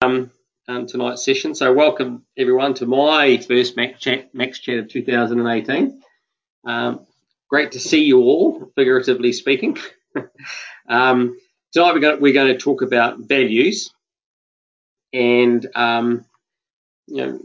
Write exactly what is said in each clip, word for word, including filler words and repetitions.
um, um, tonight's session. So welcome everyone to my first Max Chat, Max Chat of two thousand eighteen. Um, great to see you all, figuratively speaking. um, tonight we're going, we're going to talk about values and um, you know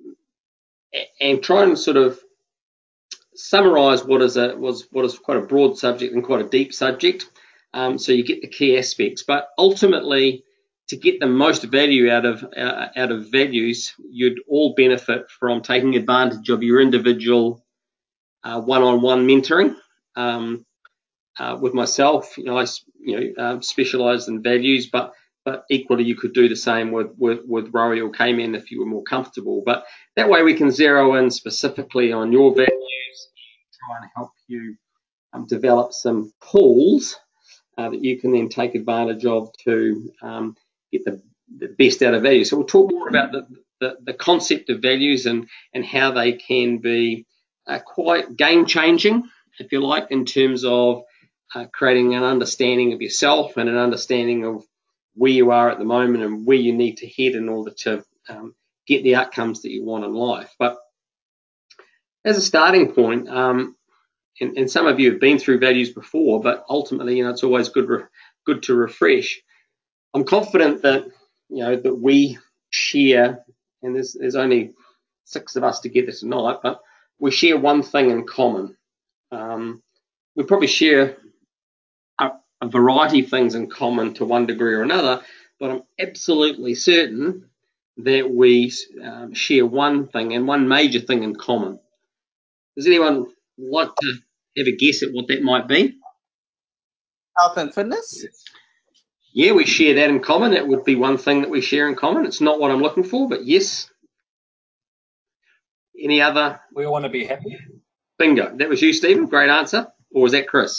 and try and sort of summarise what is a was what is quite a broad subject and quite a deep subject. Um, so you get the key aspects, but ultimately, to get the most value out of uh, out of values, you'd all benefit from taking advantage of your individual uh, one-on-one mentoring. Um, uh, with myself, you know, I you know um, specialise in values, but but equally you could do the same with with with Rory or Cayman if you were more comfortable. But that way we can zero in specifically on your values, try and help you um, develop some tools uh, that you can then take advantage of to um, get the, the best out of value. So we'll talk more about the, the, the concept of values and, and how they can be uh, quite game-changing, if you like, in terms of uh, creating an understanding of yourself and an understanding of where you are at the moment and where you need to head in order to um, get the outcomes that you want in life. But as a starting point, um, and, and some of you have been through values before, but ultimately, you know, it's always good re- good to refresh. I'm confident that you know that we share, and there's there's only six of us together tonight, but we share one thing in common. Um, we probably share a, a variety of things in common to one degree or another, but I'm absolutely certain that we um, share one thing and one major thing in common. Does anyone like to have a guess at what that might be? Health and fitness? Yeah, we share that in common. That would be one thing that we share in common. It's not what I'm looking for, but yes. Any other? We all want to be happy. Bingo. That was you, Stephen. Great answer. Or was that Chris?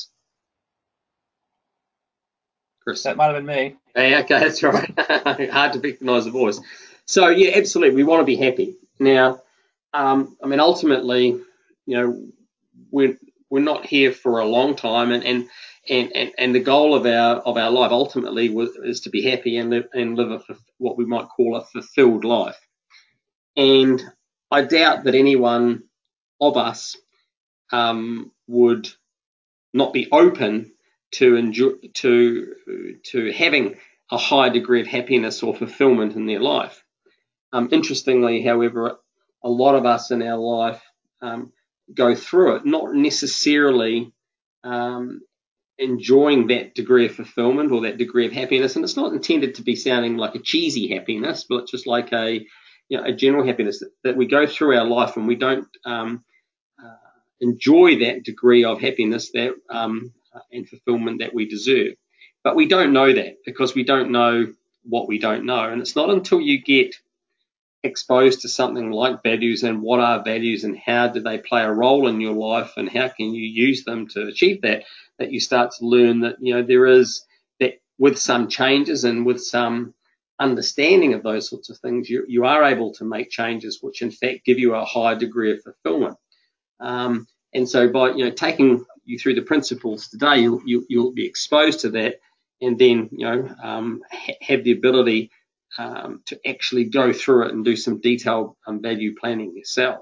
Chris. That might have been me. Hey, okay, that's right. Hard to recognise the voice. So, yeah, absolutely. We want to be happy. Now, um, I mean, ultimately, you know, we're, we're not here for a long time, and, and And, and, and the goal of our of our life ultimately was, is to be happy and live and live a, what we might call a fulfilled life. And I doubt that anyone of us um, would not be open to enjoy, to to having a high degree of happiness or fulfillment in their life. Um, interestingly, however, a lot of us in our life um, go through it, not necessarily um, enjoying that degree of fulfillment or that degree of happiness. And it's not intended to be sounding like a cheesy happiness, but it's just like a, you know, a general happiness that, that we go through our life and we don't um, uh, enjoy that degree of happiness that um, and fulfillment that we deserve. But we don't know that because we don't know what we don't know. And it's not until you get exposed to something like values and what are values and how do they play a role in your life and how can you use them to achieve that, that you start to learn that, you know, there is that with some changes and with some understanding of those sorts of things, you, you are able to make changes which in fact give you a higher degree of fulfillment. Um, and so by, you know, taking you through the principles today, you'll, you, you'll be exposed to that and then, you know, um, ha- have the ability Um, to actually go through it and do some detailed um, value planning yourself.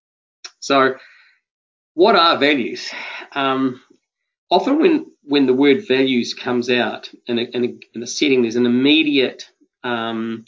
So what are values? Um, often when, when the word values comes out in a, in a, in a setting, there's an immediate um,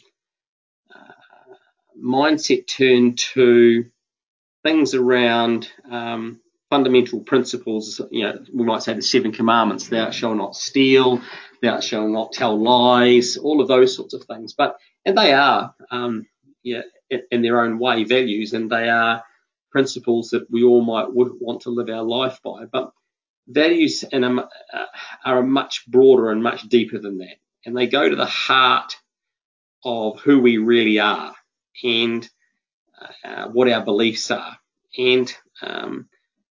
uh, mindset turn to things around um, fundamental principles. You know, we might say the seven commandments: thou shalt not steal, thou shalt not tell lies, all of those sorts of things. But and they are, um, yeah, in, in their own way, values, and they are principles that we all might want to live our life by. But values in a, uh, are much broader and much deeper than that, and they go to the heart of who we really are and uh, what our beliefs are. And um,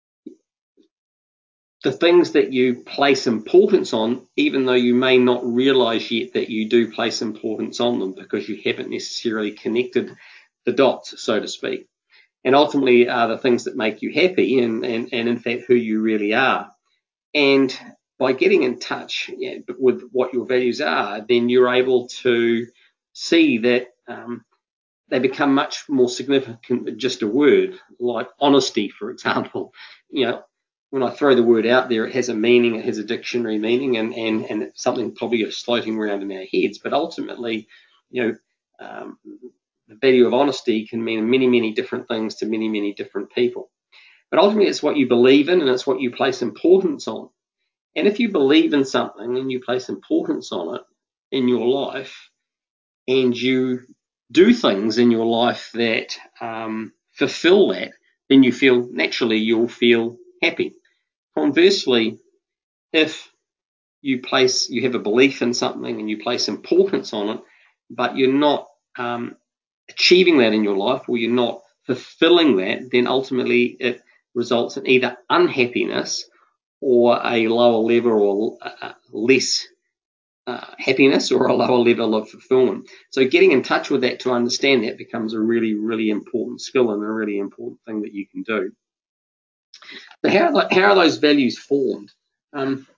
the things that you place importance on, even though you may not realize yet that you do place importance on them because you haven't necessarily connected the dots, so to speak. And ultimately are the things that make you happy and, and, and in fact, who you really are. And by getting in touch, yeah, with what your values are, then you're able to see that um, they become much more significant than just a word, like honesty, for example. You know, when I throw the word out there, it has a meaning, it has a dictionary meaning, and, and, and it's something probably is floating around in our heads. But ultimately, you know, um, the value of honesty can mean many, many different things to many, many different people. But ultimately, it's what you believe in and it's what you place importance on. And if you believe in something and you place importance on it in your life, and you do things in your life that um, fulfill that, then you feel, naturally, you'll feel happy. Conversely, if you place, you have a belief in something and you place importance on it, but you're not um, achieving that in your life, or you're not fulfilling that, then ultimately it results in either unhappiness or a lower level or uh, less uh, happiness or a lower level of fulfillment. So getting in touch with that to understand that becomes a really, really important skill and a really important thing that you can do. So how are, how are those values formed? Um,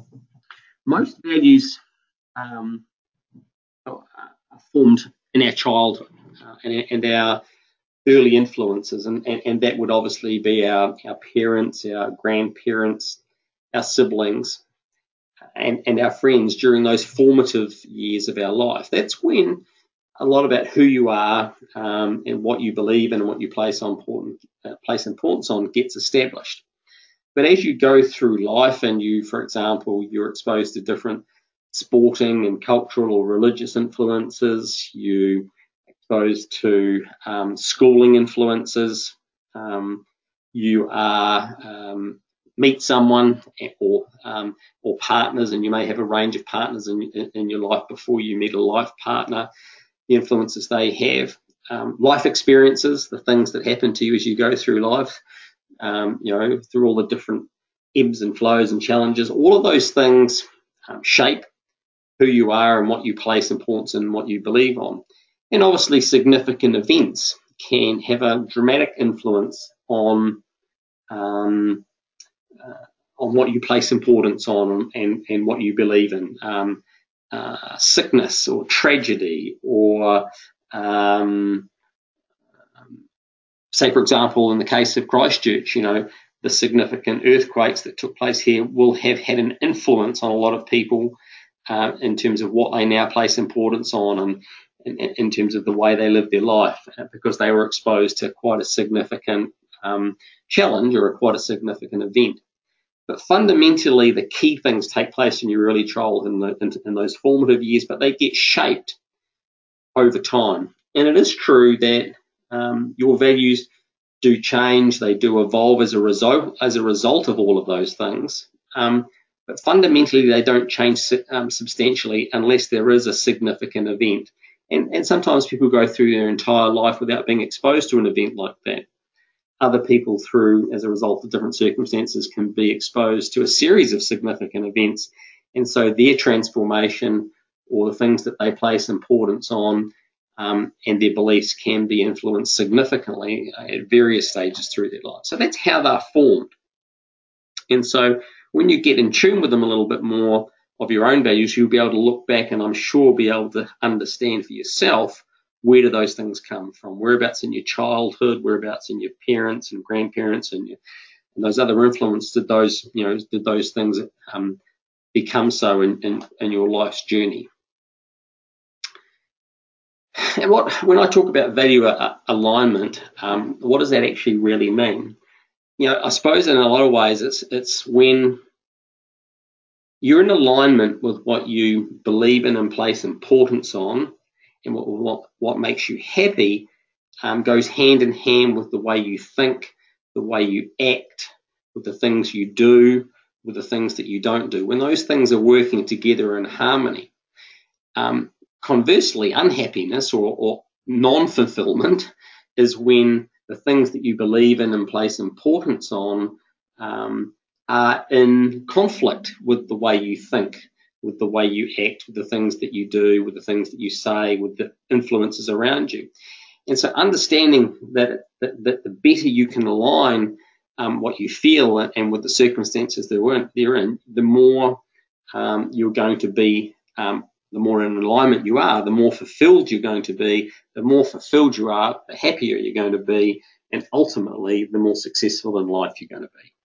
most values um, are formed in our childhood uh, and, and our early influences, and, and, and that would obviously be our, our parents, our grandparents, our siblings, and, and our friends during those formative years of our life. That's when a lot about who you are um, and what you believe in and what you place on important, uh, place importance on gets established. But as you go through life and you, for example, you're exposed to different sporting and cultural or religious influences, you exposed to um, schooling influences, um, you are um, meet someone or um, or partners, and you may have a range of partners in, in, in your life before you meet a life partner, the influences they have, um, life experiences, the things that happen to you as you go through life, um, you know, through all the different ebbs and flows and challenges, all of those things um, shape who you are and what you place importance in, what you believe on. And obviously significant events can have a dramatic influence on um, uh, on what you place importance on and, and what you believe in. Um, uh, sickness or tragedy or um, say, for example, in the case of Christchurch, you know, the significant earthquakes that took place here will have had an influence on a lot of people uh, in terms of what they now place importance on and in, in terms of the way they live their life, because they were exposed to quite a significant um, challenge or quite a significant event. But fundamentally, the key things take place in your early childhood in, the, in, in those formative years, but they get shaped over time. And it is true that um, your values do change, they do evolve as a result as a result of all of those things. Um, but fundamentally, they don't change um, substantially unless there is a significant event. And, and sometimes people go through their entire life without being exposed to an event like that. Other people, through as a result of different circumstances, can be exposed to a series of significant events, and so their transformation or the things that they place importance on um, and their beliefs can be influenced significantly at various stages through their life. So that's how they're formed. And so when you get in tune with them a little bit more of your own values, you'll be able to look back and I'm sure be able to understand for yourself, where do those things come from? Whereabouts in your childhood, whereabouts in your parents and grandparents and, your, and those other influences did those, you know, did those things um, become so in, in, in your life's journey? And what, when I talk about value alignment, um, what does that actually really mean? You know, I suppose in a lot of ways it's it's when you're in alignment with what you believe in and place importance on, and what what, what makes you happy um, goes hand in hand with the way you think, the way you act, with the things you do, with the things that you don't do. When those things are working together in harmony. Um, conversely, unhappiness or, or non-fulfillment is when the things that you believe in and place importance on um, are in conflict with the way you think, with the way you act, with the things that you do, with the things that you say, with the influences around you. And so understanding that, that, that the better you can align um, what you feel and with the circumstances that they're in, the more um, you're going to be um, the more in alignment you are, the more fulfilled you're going to be. The more fulfilled you are, the happier you're going to be, and ultimately, the more successful in life you're going to be.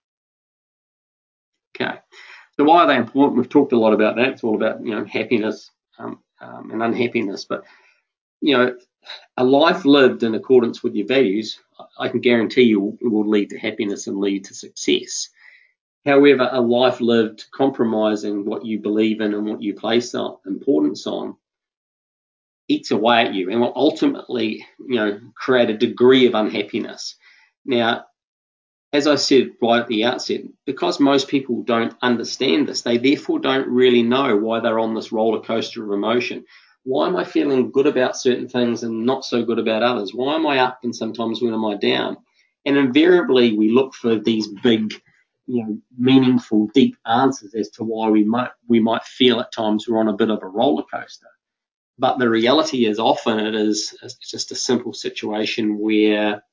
Okay, so why are they important? We've talked a lot about that. It's all about, you know, happiness um, um, and unhappiness. But, you know, a life lived in accordance with your values, I can guarantee you will lead to happiness and lead to success. However, a life lived compromising what you believe in and what you place importance on eats away at you and will ultimately, you know, create a degree of unhappiness. Now, as I said right at the outset, because most people don't understand this, they therefore don't really know why they're on this roller coaster of emotion. Why am I feeling good about certain things and not so good about others? Why am I up and sometimes when am I down? And invariably, we look for these big, you know, meaningful, deep answers as to why we might we might feel at times we're on a bit of a roller coaster. But the reality is often it is just a simple situation where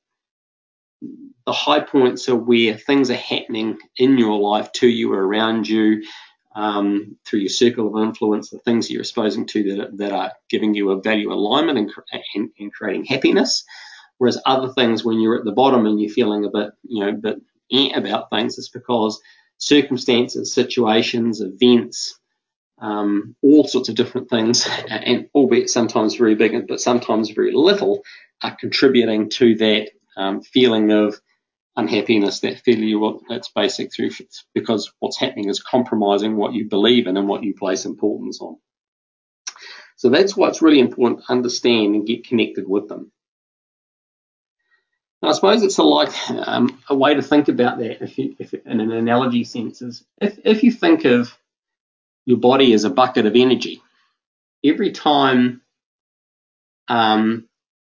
the high points are where things are happening in your life, to you, or around you, um, through your circle of influence, the things that you're exposing to that, that are giving you a value alignment and, and, and creating happiness. Whereas other things, when you're at the bottom and you're feeling a bit, you know, a bit eh about things, it's because circumstances, situations, events, um, all sorts of different things, and albeit sometimes very big, but sometimes very little, are contributing to that um, feeling of unhappiness, that feeling that's basic through, because what's happening is compromising what you believe in and what you place importance on. So that's why it's really important to understand and get connected with them. Now, I suppose it's a like um, a way to think about that, if, you, if in an analogy sense, is if, if you think of your body as a bucket of energy, every time um,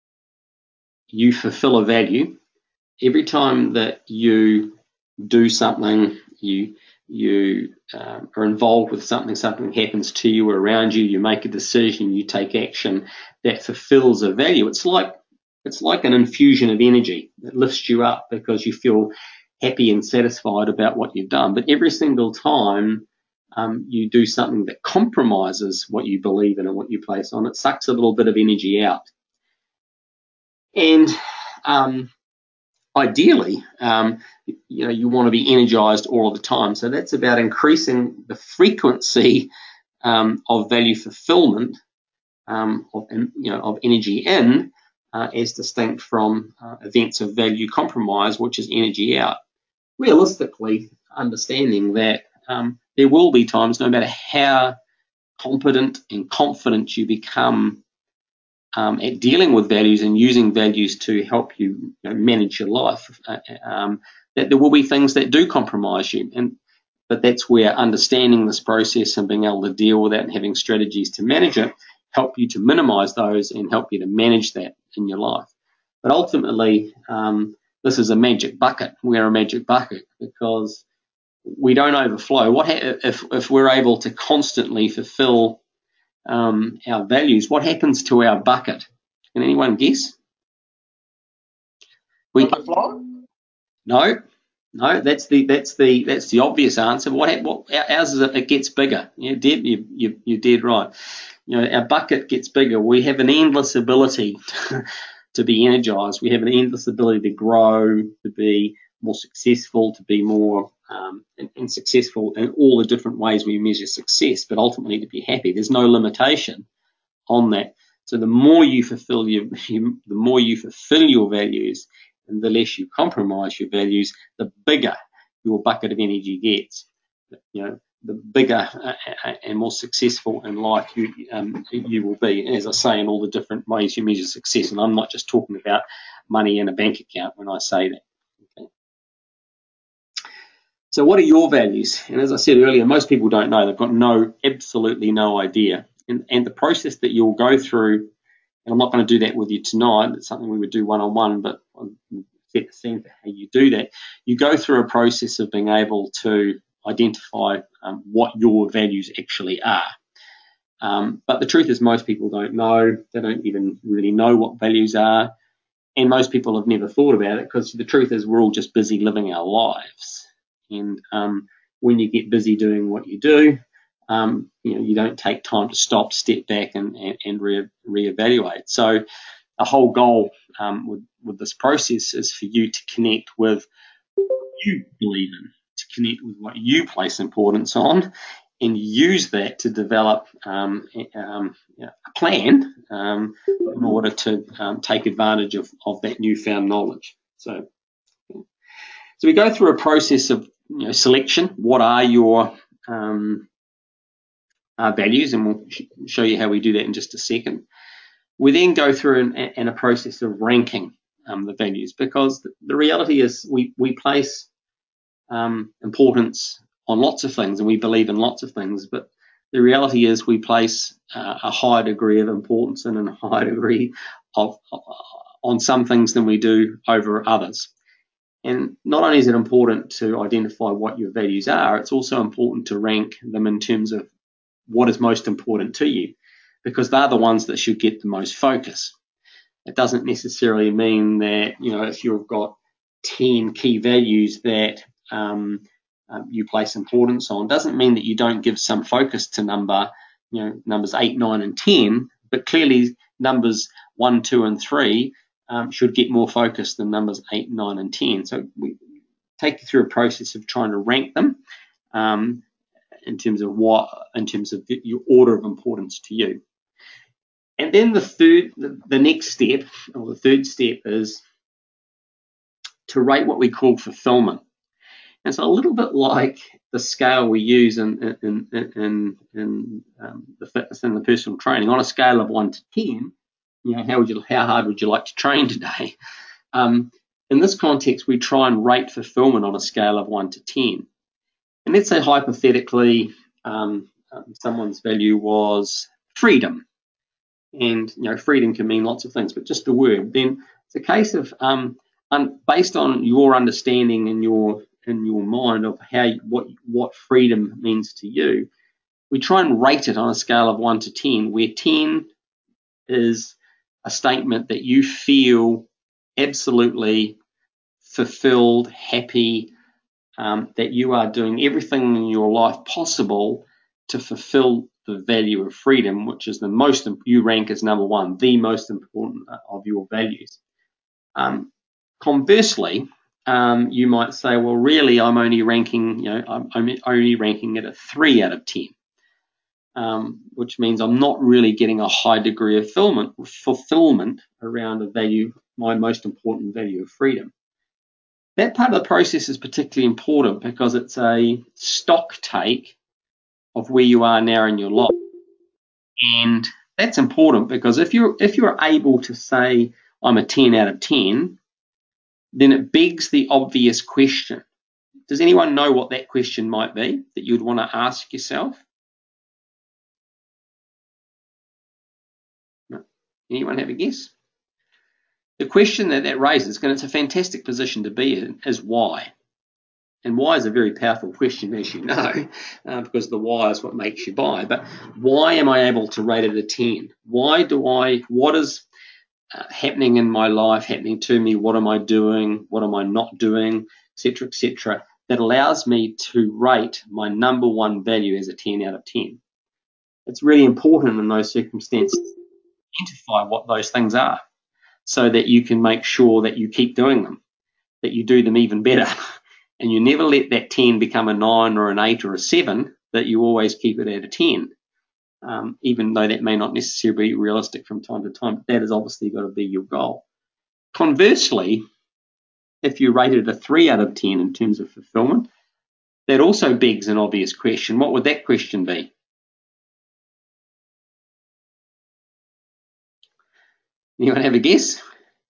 you fulfill a value, every time that you do something, you you um, are involved with something, something happens to you or around you, you make a decision, you take action that fulfills a value. It's like it's like an infusion of energy that lifts you up because you feel happy and satisfied about what you've done. But every single time um, you do something that compromises what you believe in and what you place on, it sucks a little bit of energy out. And um, ideally, um, you know, you want to be energized all of the time. So that's about increasing the frequency um, of value fulfillment, um, of, you know, of energy in, uh, as distinct from uh, events of value compromise, which is energy out. Realistically, understanding that um, there will be times, no matter how competent and confident you become Um, at dealing with values and using values to help you, you know, manage your life, uh, um, that there will be things that do compromise you. And but that's where understanding this process and being able to deal with that and having strategies to manage it help you to minimize those and help you to manage that in your life. But ultimately, um, this is a magic bucket. We're a magic bucket because we don't overflow. What ha- if if we're able to constantly fulfill Um, our values, what happens to our bucket? Can anyone guess? We Overflow? no, no. That's the that's the that's the obvious answer. What what ours is it gets bigger. You dead you you you're dead right. You know, our bucket gets bigger. We have an endless ability to, to be energized. We have an endless ability to grow, to be more successful, to be more um, and, and successful in all the different ways we measure success. But ultimately, to be happy, there's no limitation on that. So the more you fulfill your, you, the more you fulfill your values, and the less you compromise your values, the bigger your bucket of energy gets. You know, the bigger and more successful in life you um, you will be. As I say, in all the different ways you measure success, and I'm not just talking about money in a bank account when I say that. Okay. So what are your values? And as I said earlier, most people don't know. They've got no, absolutely no idea. And, and the process that you'll go through, and I'm not going to do that with you tonight. It's something we would do one-on-one, but I'll set the scene for how you do that. You go through a process of being able to identify um, what your values actually are. Um, but the truth is most people don't know. They don't even really know what values are. And most people have never thought about it because the truth is we're all just busy living our lives. And um, when you get busy doing what you do, um, you know, you don't take time to stop, step back, and, and, and re reevaluate. So the whole goal um, with, with this process is for you to connect with what you believe in, to connect with what you place importance on, and use that to develop um, um, a plan um, in order to um, take advantage of, of that newfound knowledge. So, so we go through a process of you know, selection. What are your um, uh, values? And we'll sh show you how we do that in just a second. We then go through an, an, a process of ranking um, the values, because the, the reality is we, we place um, importance on lots of things, and we believe in lots of things, but the reality is we place uh, a higher degree of importance and a higher degree of uh, on some things than we do over others. And not only is it important to identify what your values are, it's also important to rank them in terms of what is most important to you, because they're the ones that should get the most focus. It doesn't necessarily mean that, you know, if you've got ten key values that um, um, you place importance on, doesn't mean that you don't give some focus to number, you know, numbers eight, nine, and ten, but clearly numbers one, two, and three um, should get more focus than numbers eight, nine, and ten. So we take you through a process of trying to rank them um, in terms of what, in terms of your order of importance to you. And then the third, the, the next step, or the third step, is to rate what we call fulfillment. And so a little bit like the scale we use in in in, in um, the fitness and the personal training. On a scale of one to ten, you know, how would you, how hard would you like to train today? Um, in this context, we try and rate fulfillment on a scale of one to ten. And let's say hypothetically, um, um, someone's value was freedom. And you know, freedom can mean lots of things, but just the word. Then it's a case of um, un, based on your understanding and your in your mind of how what what freedom means to you, we try and rate it on a scale of one to ten, where ten is a statement that you feel absolutely fulfilled, happy, um, that you are doing everything in your life possible to fulfill the value of freedom, which is the most, you rank as number one, the most important of your values. Um, conversely, um, you might say, well, really, I'm only ranking, you know, I'm, I'm only ranking it a three out of ten, um, which means I'm not really getting a high degree of fulfillment, fulfillment around a value, my most important value of freedom. That part of the process is particularly important because it's a stock take of where you are now in your life. And that's important because if you're if you're able to say I'm a ten out of ten, then it begs the obvious question. Does anyone know what that question might be that you'd want to ask yourself? No. Anyone have a guess? The question that that raises, and it's a fantastic position to be in, is why. And why is a very powerful question, as you know, uh, because the why is what makes you buy. But why am I able to rate it a ten? Why do I, what is uh, happening in my life, happening to me? What am I doing? What am I not doing? Et cetera, et cetera, that allows me to rate my number one value as a ten out of ten. It's really important in those circumstances to identify what those things are so that you can make sure that you keep doing them, that you do them even better. And you never let that ten become a nine or an eight or a seven, that you always keep it at a ten, um, even though that may not necessarily be realistic from time to time. But that has obviously got to be your goal. Conversely, if you rated a three out of ten in terms of fulfillment, that also begs an obvious question. What would that question be? Anyone have a guess?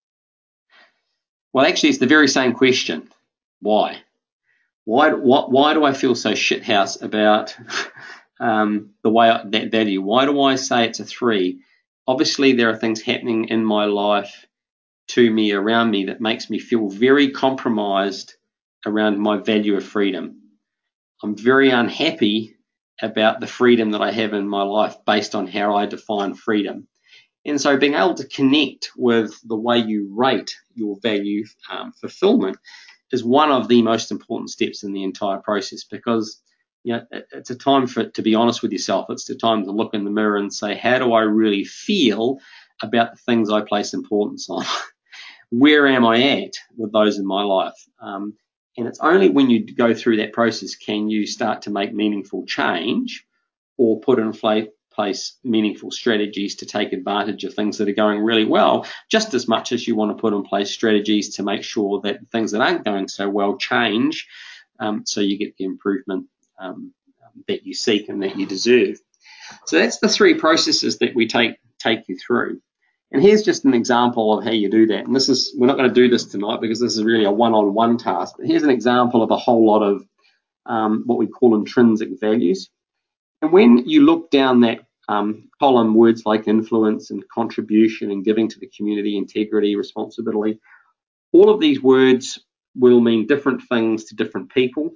Well, actually, it's the very same question. Why? Why, why, why do I feel so shithouse about um, the way I, that value? Why do I say it's a three? Obviously, there are things happening in my life, to me, around me, that makes me feel very compromised around my value of freedom. I'm very unhappy about the freedom that I have in my life based on how I define freedom. And so being able to connect with the way you rate your value um, fulfillment is one of the most important steps in the entire process, because you know, it's a time for to be honest with yourself. It's the time to look in the mirror and say, how do I really feel about the things I place importance on? Where am I at with those in my life? Um, and it's only when you go through that process can you start to make meaningful change or put in place meaningful strategies to take advantage of things that are going really well, just as much as you want to put in place strategies to make sure that things that aren't going so well change, um, so you get the improvement um, that you seek and that you deserve. So that's the three processes that we take take you through. And here's just an example of how you do that. And this is, we're not going to do this tonight because this is really a one-on-one task, but here's an example of a whole lot of um, what we call intrinsic values. And when you look down that um, column, words like influence and contribution and giving to the community, integrity, responsibility, all of these words will mean different things to different people.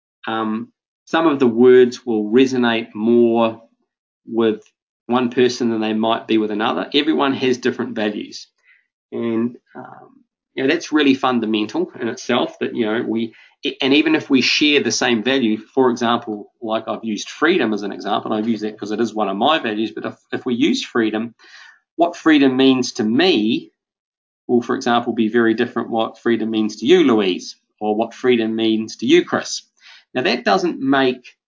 Um, some of the words will resonate more with one person than they might be with another. Everyone has different values. And um, you know, that's really fundamental in itself, that, you know, we, and even if we share the same value, for example, like I've used freedom as an example, and I've used that because it is one of my values, but if, if we use freedom, what freedom means to me will, for example, be very different what freedom means to you, Louise, or what freedom means to you, Chris. Now, that doesn't make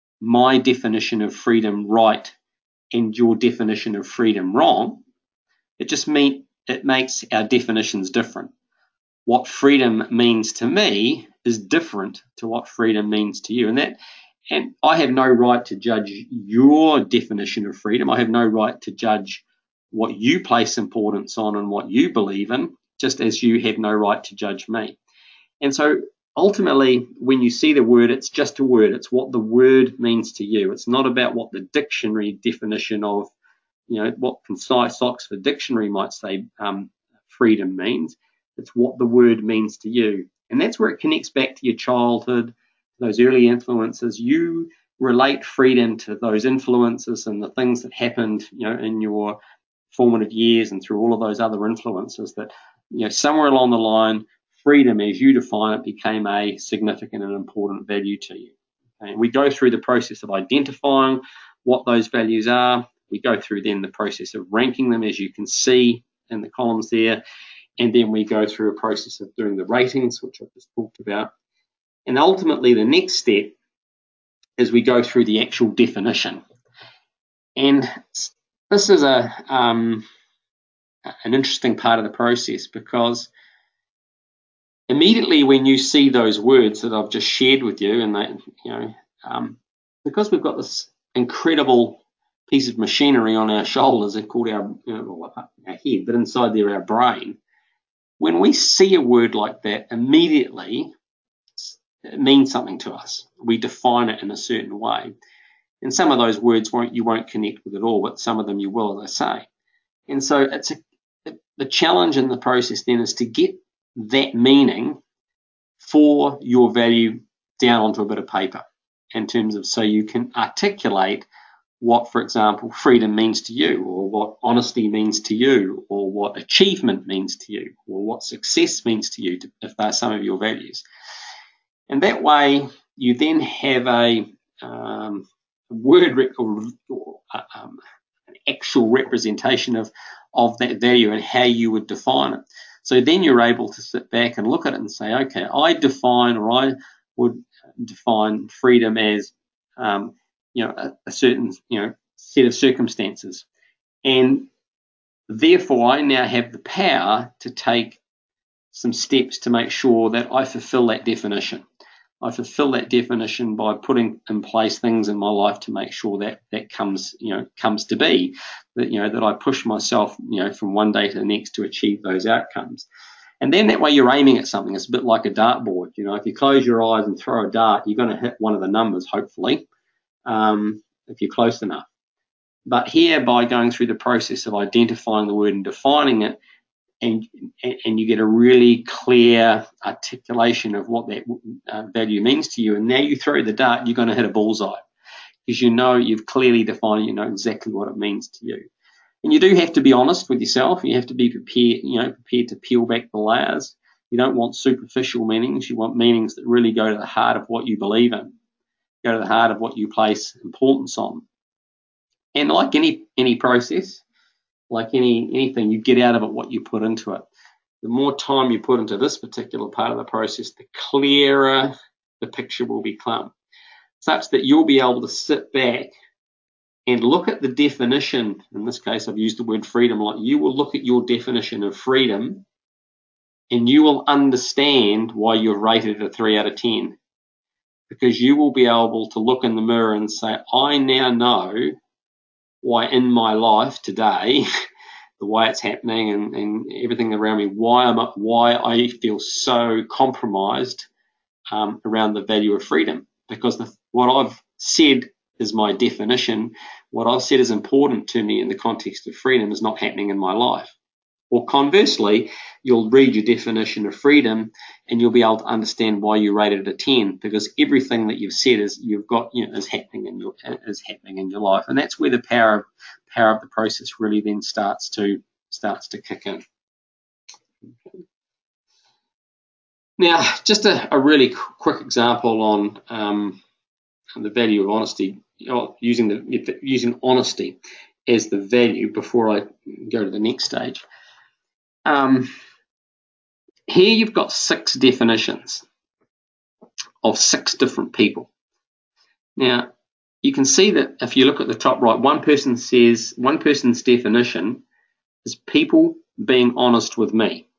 my definition of freedom right and your definition of freedom wrong. It just mean, it makes our definitions different. What freedom means to me is different to what freedom means to you. And that, and I have no right to judge your definition of freedom. I have no right to judge what you place importance on and what you believe in, just as you have no right to judge me. And so ultimately, when you see the word, it's just a word. It's what the word means to you. It's not about what the dictionary definition of, you know, what concise Oxford Dictionary might say um, freedom means. It's what the word means to you. And that's where it connects back to your childhood, those early influences. You relate freedom to those influences and the things that happened, you know, in your formative years and through all of those other influences that, you know, somewhere along the line, freedom as you define it became a significant and important value to you. Okay? And we go through the process of identifying what those values are. We go through then the process of ranking them, as you can see in the columns there. And then we go through a process of doing the ratings, which I've just talked about. And ultimately, the next step is we go through the actual definition. And this is a um, an interesting part of the process, because immediately when you see those words that I've just shared with you, and they, you know, um, because we've got this incredible piece of machinery on our shoulders, they're called our, you know, our head, but inside there our brain. When we see a word like that, immediately it means something to us. We define it in a certain way. And some of those words won't you won't connect with at all, but some of them you will, as I say. And so it's a, the challenge in the process then is to get that meaning for your value down onto a bit of paper, in terms of, so you can articulate what, for example, freedom means to you, or what honesty means to you, or what achievement means to you, or what success means to you, if they're some of your values. And that way you then have a um, word rec- or, or um, an actual representation of, of that value and how you would define it. So then you're able to sit back and look at it and say, okay, I define, or I would define freedom as, um, you know, a, a certain, you know, set of circumstances. And therefore I now have the power to take some steps to make sure that I fulfill that definition. I fulfill that definition by putting in place things in my life to make sure that that comes, you know, comes to be, that, you know, that I push myself, you know, from one day to the next to achieve those outcomes. And then that way you're aiming at something. It's a bit like a dartboard. You know, if you close your eyes and throw a dart, you're going to hit one of the numbers, hopefully, um, if you're close enough. But here, by going through the process of identifying the word and defining it, and and you get a really clear articulation of what that uh, value means to you, and now you throw the dart, you're going to hit a bullseye, because you know you've clearly defined, you know exactly what it means to you. And you do have to be honest with yourself. You have to be prepared, you know, prepared to peel back the layers. You don't want superficial meanings. You want meanings that really go to the heart of what you believe in. go to the heart of what you place importance on. And like any any process, like any anything, you get out of it what you put into it. The more time you put into this particular part of the process, the clearer the picture will become, such that you'll be able to sit back and look at the definition. In this case, I've used the word freedom a lot. You will look at your definition of freedom and you will understand why you've rated it a three out of ten. Because you will be able to look in the mirror and say, I now know why in my life today, the way it's happening and, and everything around me, why I'm why I feel so compromised um, around the value of freedom. Because the, what I've said is my definition, what I've said is important to me in the context of freedom is not happening in my life. Or conversely, you'll read your definition of freedom and you'll be able to understand why you rated it a ten, because everything that you've said is you've got, you know, is happening in your is happening in your life, and that's where the power of power of the process really then starts to starts to kick in. Now, just a, a really quick example on um, the value of honesty, you know, using the using honesty as the value before I go to the next stage. Um, here you've got six definitions of six different people. Now, you can see that if you look at the top right, one person says, one person's definition is people being honest with me.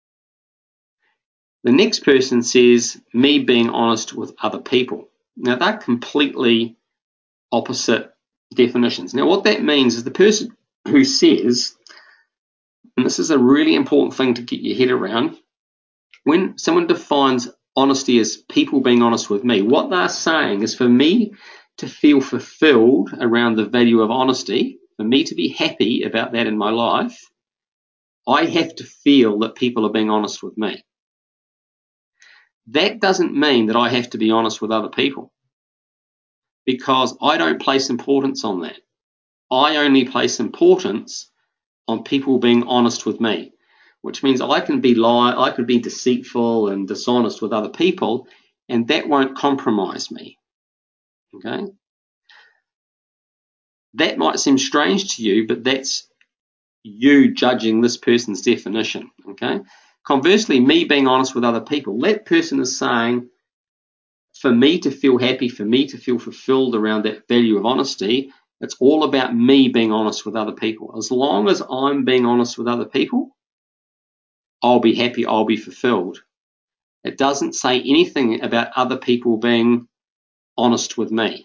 The next person says me being honest with other people. Now, they're completely opposite definitions. Now, what that means is the person who says, and this is a really important thing to get your head around, when someone defines honesty as people being honest with me, what they're saying is for me to feel fulfilled around the value of honesty, for me to be happy about that in my life, I have to feel that people are being honest with me. That doesn't mean that I have to be honest with other people, because I don't place importance on that. I only place importance on people being honest with me, which means I can be lie, I could be deceitful and dishonest with other people, and that won't compromise me. Okay? That might seem strange to you, but that's you judging this person's definition. Okay? Conversely, me being honest with other people, that person is saying, for me to feel happy, for me to feel fulfilled around that value of honesty, it's all about me being honest with other people. As long as I'm being honest with other people, I'll be happy, I'll be fulfilled. It doesn't say anything about other people being honest with me.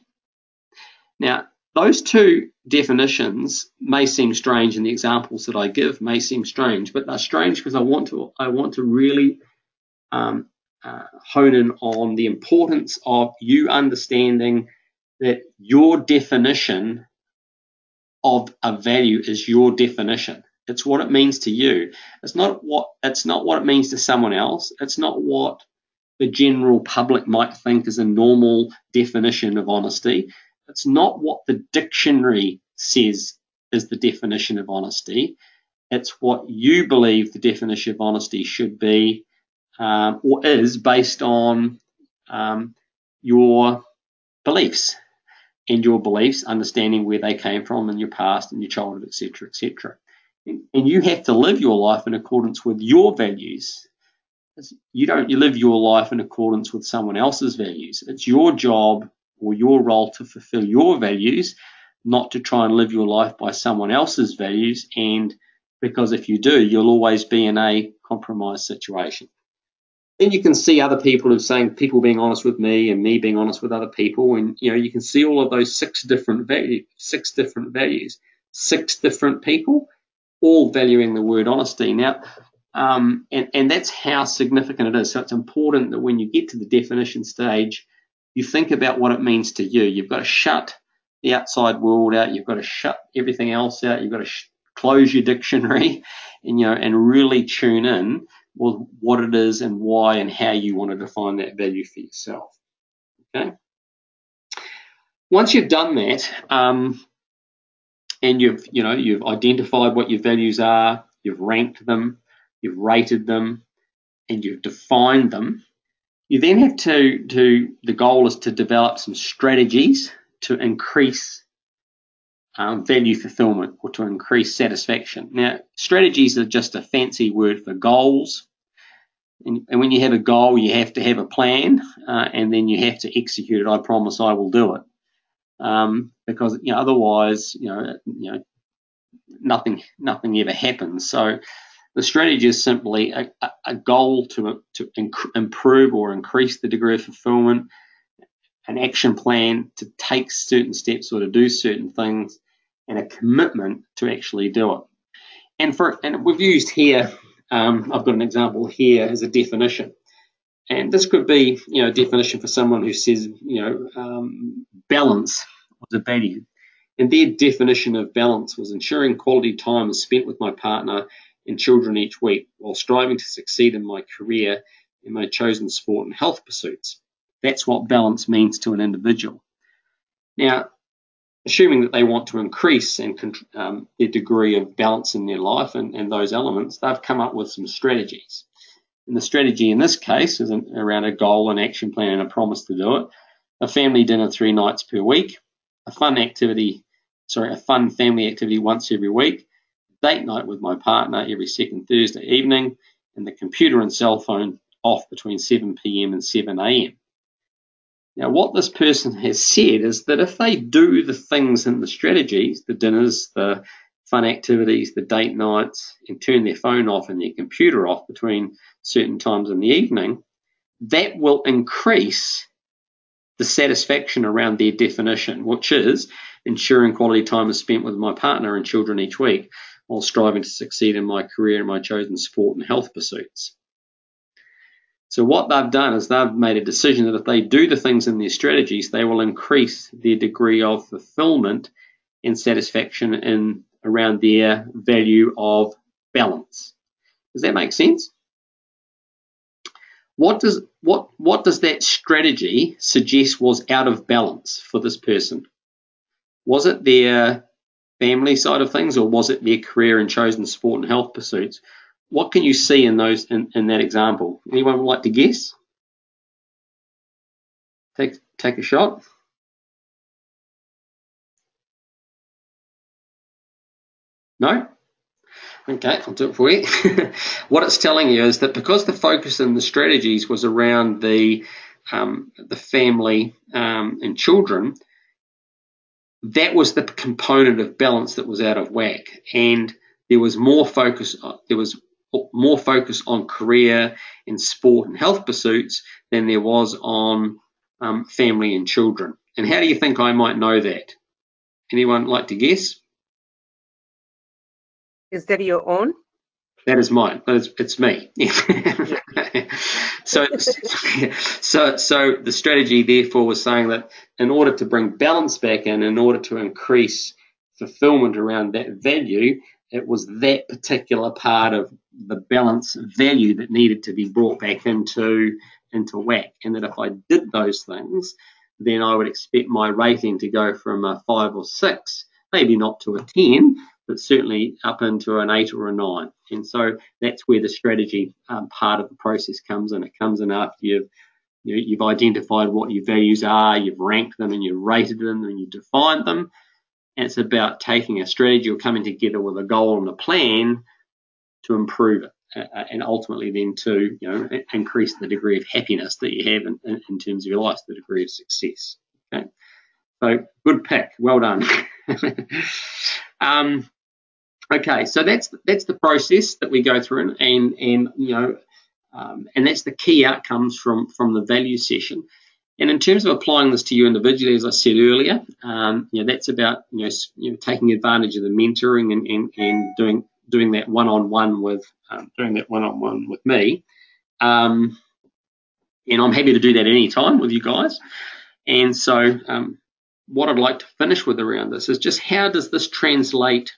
Now, those two definitions may seem strange, and the examples that I give may seem strange, but they're strange because I want to I want to really um, uh, hone in on the importance of you understanding that your definition of a value is your definition. It's what it means to you. It's not what it's not what it means to someone else. It's not what the general public might think is a normal definition of honesty. It's not what the dictionary says is the definition of honesty. It's what you believe the definition of honesty should be, um, or is, based on um, your beliefs and your beliefs, understanding where they came from in your past and your childhood, et cetera, et cetera. And, and you have to live your life in accordance with your values. You don't you live your life in accordance with someone else's values. It's your job or your role to fulfill your values, not to try and live your life by someone else's values. And because if you do, you'll always be in a compromised situation. Then you can see other people who are saying people being honest with me and me being honest with other people, and you know you can see all of those six different values, six different values, six different people, all valuing the word honesty. Now, um, and and that's how significant it is. So it's important that when you get to the definition stage, you think about what it means to you. You've got to shut the outside world out. You've got to shut everything else out. You've got to sh- close your dictionary, and you know, and really tune in with what it is and why and how you want to define that value for yourself. Okay. Once you've done that, um, and you've you know you've identified what your values are, you've ranked them, you've rated them, and you've defined them, You then have to, to the goal is to develop some strategies to increase um, value fulfillment or to increase satisfaction. Now, strategies are just a fancy word for goals. And, and when you have a goal, you have to have a plan, uh, and then you have to execute it. I promise I will do it. Um, because you know, otherwise, you know, you know, nothing, nothing ever happens. So the strategy is simply a, a goal to to inc- improve or increase the degree of fulfillment, an action plan to take certain steps or to do certain things, and a commitment to actually do it. And for and we've used here, um, I've got an example here as a definition. And this could be, you know, a definition for someone who says, you know, um, balance was a value. And their definition of balance was ensuring quality time is spent with my partner and children each week while striving to succeed in my career, in my chosen sport and health pursuits. That's what balance means to an individual. Now, assuming that they want to increase and um, their degree of balance in their life and, and those elements, they've come up with some strategies. And the strategy in this case is around a goal, an action plan, and a promise to do it. A family dinner three nights per week, a fun activity, sorry, a fun family activity once every week, date night with my partner every second Thursday evening, and the computer and cell phone off between seven p.m. and seven a.m. Now, what this person has said is that if they do the things in the strategies, the dinners, the fun activities, the date nights, and turn their phone off and their computer off between certain times in the evening, that will increase the satisfaction around their definition, which is ensuring quality time is spent with my partner and children each week while striving to succeed in my career and my chosen sport and health pursuits. So what they've done is they've made a decision that if they do the things in their strategies, they will increase their degree of fulfillment and satisfaction in around their value of balance. Does that make sense? What does what what does that strategy suggest was out of balance for this person? Was it their family side of things, or was it their career and chosen sport and health pursuits? What can you see in those in, in that example? Anyone would like to guess? Take take a shot. No? Okay, I'll do it for you. What it's telling you is that because the focus in the strategies was around the um, the family um, and children, that was the component of balance that was out of whack, and there was more focus. There was more focus on career and sport and health pursuits than there was on um, family and children. And how do you think I might know that? Anyone like to guess? Is that your own? That is mine. It's, it's me. so, so, so the strategy, therefore, was saying that in order to bring balance back in, in order to increase fulfillment around that value, it was that particular part of the balance value that needed to be brought back into into whack. And that if I did those things, then I would expect my rating to go from a five or six, maybe not to a ten, but certainly up into an eight or a nine. And so that's where the strategy um, part of the process comes in. It comes in after you've you, you've identified what your values are, you've ranked them, and you've rated them, and you've defined them. And it's about taking a strategy or coming together with a goal and a plan to improve it, uh, and ultimately then to you know increase the degree of happiness that you have in, in, in terms of your life, the degree of success. Okay, so good pick, well done. um, okay, so that's that's the process that we go through, and and you know, um, and that's the key outcomes from from the value session. And in terms of applying this to you individually, as I said earlier, um, you know, that's about you know, you know taking advantage of the mentoring and, and, and doing doing that one-on-one with um, doing that one-on-one with me. Um, and I'm happy to do that any time with you guys. And so, um, what I'd like to finish with around this is just how does this translate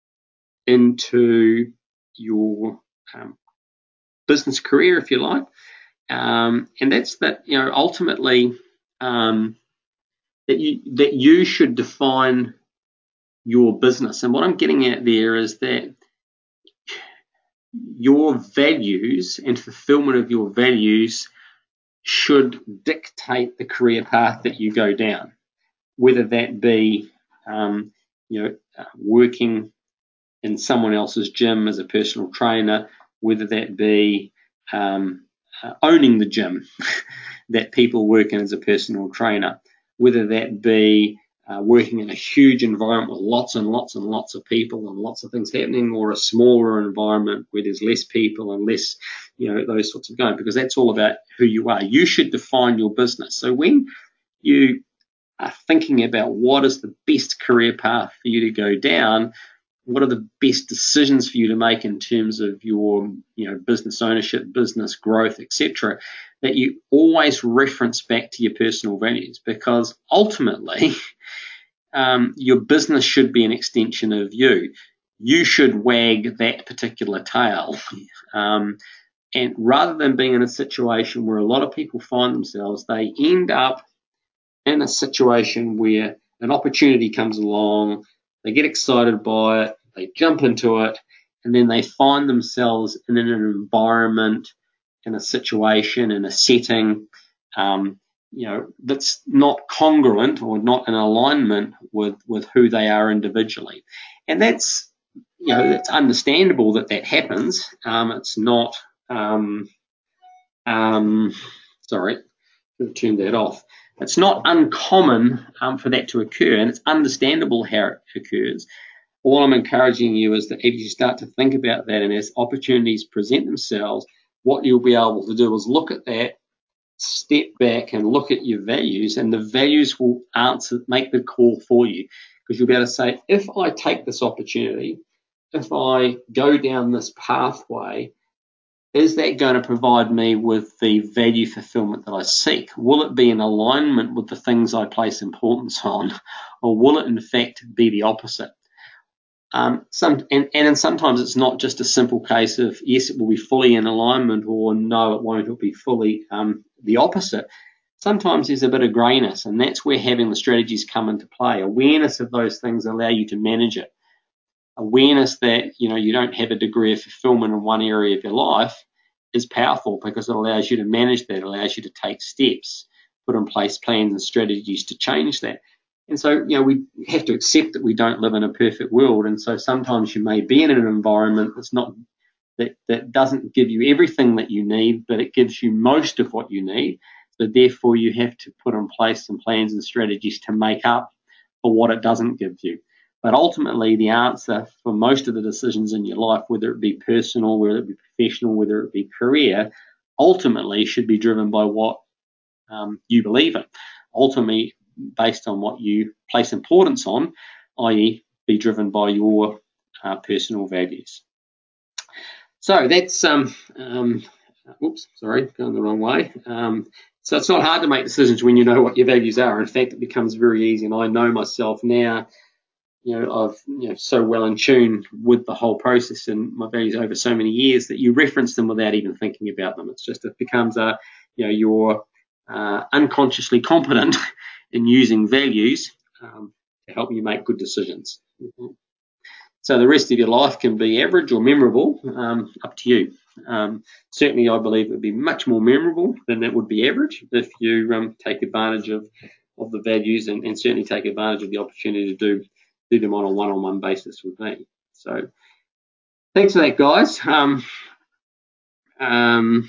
into your um, business career, if you like. Um, and that's that, you know, ultimately um, that you that you should define your business. And what I'm getting at there is that your values and fulfillment of your values should dictate the career path that you go down, whether that be um, you know, uh, working in someone else's gym as a personal trainer, whether that be um, uh, owning the gym that people work in as a personal trainer, whether that be uh, working in a huge environment with lots and lots and lots of people and lots of things happening, or a smaller environment where there's less people and less, you know, those sorts of going, because that's all about who you are. You should define your business. So when you are thinking about what is the best career path for you to go down, what are the best decisions for you to make in terms of your, you know, business ownership, business growth, et cetera, that you always reference back to your personal values, because ultimately um, your business should be an extension of you. You should wag that particular tail. Um, and rather than being in a situation where a lot of people find themselves, they end up in a situation where an opportunity comes along, they get excited by it, they jump into it, and then they find themselves in an environment, in a situation, in a setting, um, you know, that's not congruent or not in alignment with, with who they are individually. And that's, you know, it's understandable that that happens. Um, it's not, um, um, sorry, should have turned that off. It's not uncommon um, for that to occur, and it's understandable how it occurs. All I'm encouraging you is that if you start to think about that, and as opportunities present themselves, what you'll be able to do is look at that, step back and look at your values, and the values will answer, make the call for you, because you'll be able to say, if I take this opportunity, if I go down this pathway, is that going to provide me with the value fulfillment that I seek? Will it be in alignment with the things I place importance on, or will it in fact be the opposite? Um, some, and, and sometimes it's not just a simple case of yes, it will be fully in alignment, or no, it won't, it'll be fully um, the opposite. Sometimes there's a bit of grayness, and that's where having the strategies come into play. Awareness of those things allow you to manage it. Awareness that, you know, you don't have a degree of fulfillment in one area of your life is powerful, because it allows you to manage that, it allows you to take steps, put in place plans and strategies to change that. And so, you know, we have to accept that we don't live in a perfect world. And so sometimes you may be in an environment that's not, that, that doesn't give you everything that you need, but it gives you most of what you need. So therefore you have to put in place some plans and strategies to make up for what it doesn't give you. But ultimately, the answer for most of the decisions in your life, whether it be personal, whether it be professional, whether it be career, ultimately should be driven by what um, you believe in. Ultimately, based on what you place importance on, that is be driven by your uh, personal values. So that's, um, um, oops, sorry, going the wrong way. Um, so it's not hard to make decisions when you know what your values are. In fact, it becomes very easy. And I know myself now, you know, I've, you know, so well in tune with the whole process and my values over so many years that you reference them without even thinking about them. It's just, it becomes a, you know, you're uh, unconsciously competent in using values um, to help you make good decisions. Mm-hmm. So the rest of your life can be average or memorable, um, up to you. Um, certainly, I believe it would be much more memorable than that would be average if you um, take advantage of, of the values and, and certainly take advantage of the opportunity to do do them on a one-on-one basis with me. So thanks for that, guys. Um, um,